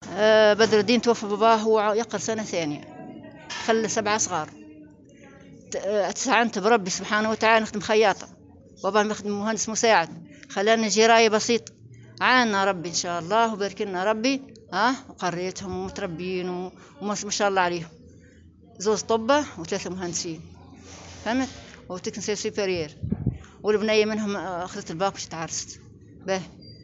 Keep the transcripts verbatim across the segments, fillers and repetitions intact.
آه بدر الدين توفى باباه هو يقر سنة ثانية، خلى سبعة صغار. استعنت بربي سبحانه وتعالى نخدم خياطة، بابا نخدم مهندس مساعد، خلاني جراية بسيط. عانا ربي إن شاء الله وبارك لنا ربي. ها وقريتهم ومتربيين وما شاء الله عليهم، زوز طبة وثلاثة مهندسين، فهمت، وتكنسير سوبريير، والبنية منهم أخذت الباك وش تعرست به.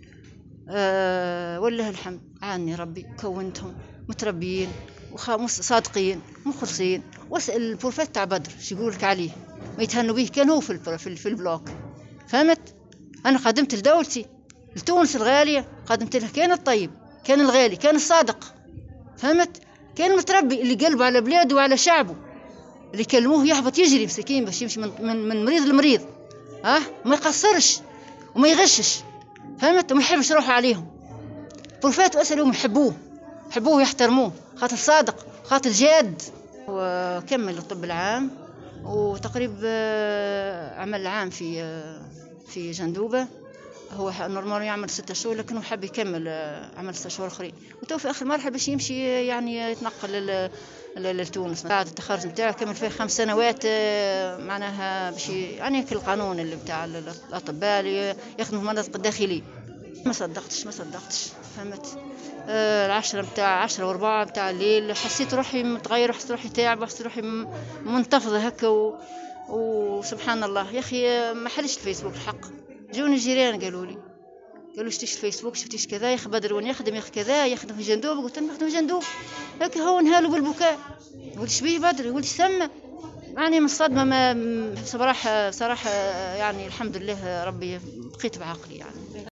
أه والله الحمد، عاني ربي كونتهم متربيين وصادقين مخلصين. واسأل البروفيت تاع بدر شو يقول لك عليه، ما يتهنوا به، كان هو في في البلوك، فهمت. أنا قدمت لدولتي لتونس الغالية، قدمت له كان الطيب، كان الغالي، كان الصادق، فهمت، كان المتربي اللي قلبه على بلاده وعلى شعبه، اللي كلموه يهبط يجري مسكين باش يمشي من, من, من مريض لمريض، ها ما يقصرش وما يغشش، فهمت، وما يحبش روحه عليهم. بروفات واسألهم يحبوه، يحبوه ويحترموه، خاطر صادق، خاطر جاد. وكمل الطب العام، وتقريبا عمل عام في في جندوبة. هو نورمال يعمل ستة شهور، لكنه حب يكمل عمل ستة شهور اخرين، وتو في اخر مرحله باش يمشي يعني يتنقل لتونس. بعد التخرج نتاعو كمل فيه خمس سنوات، معناها باش يعني كل القانون اللي بتاع الاطباء اللي يخدموا في المناطق الداخليه. ما صدقتش ما صدقتش فهمت. آه العشرة بتاع عشرة واربعة بتاع الليل حسيت روحي متغير، حسيت روحي تعب، حسيت روحي منتفضه هكا و... وسبحان الله يا اخي ما حلش الفيسبوك الحق. جوني الجيران قالوا لي، قالوا شفتيش الفيسبوك، شفتيش كذا، يا اخي بدر وين يخدم، يا اخي كذا، يخدم في جندوب. قلت له نخدم في جندوب، هكا هو نهالوا بالبكاء. يقول شبيه بدر، يقول سمى. يعني من الصدمه ما بصراحه بصراحه يعني الحمد لله ربي بقيت بعقلي يعني.